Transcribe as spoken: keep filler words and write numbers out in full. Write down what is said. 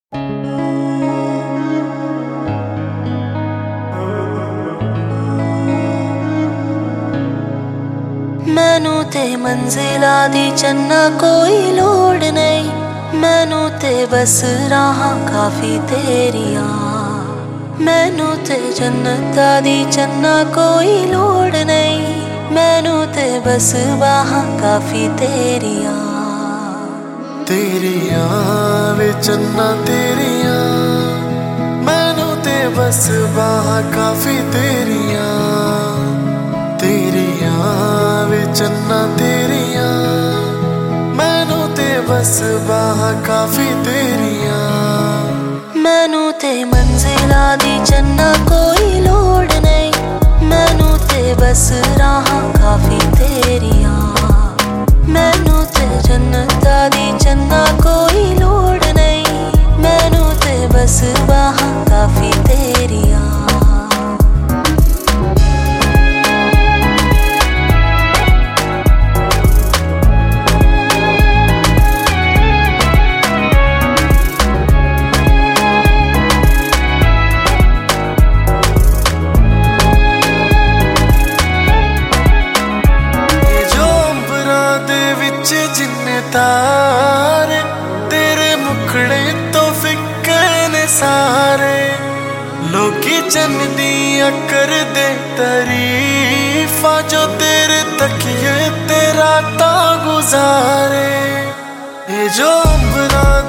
मैनू ते मंजिला दी चन्ना कोई लोड़ नहीं, मैनू ते बस राहां काफी तेरिया। मैनू ते जन्नता दी चन्ना कोई लोड़ नहीं, मैनू ते बस बाहां काफी तेरिया। तेरिया वे चन्ना तेरिया, मैनू ते बस बाहां काफी तेरिया। तेरिया वे चन्ना तेरिया, मैनू ते बस बाहां काफी तेरिया। मैनू ते मंजिला दी चन्ना कोई लोड़ नहीं, मैनू ते बस राहां काफी तेरिया। मैनू ते जन्नता दी चन्ना कोई लोड़ नहीं, मैनू ते बस बाहां काफी तेरिया। जिन्ने तारे तेरे मुखड़े तो फिक्के ने सारे, लोकी चन्नियां कर दे तारीफा जो तेरे तकिए ते रातां गुजारे। ये जो अंबरा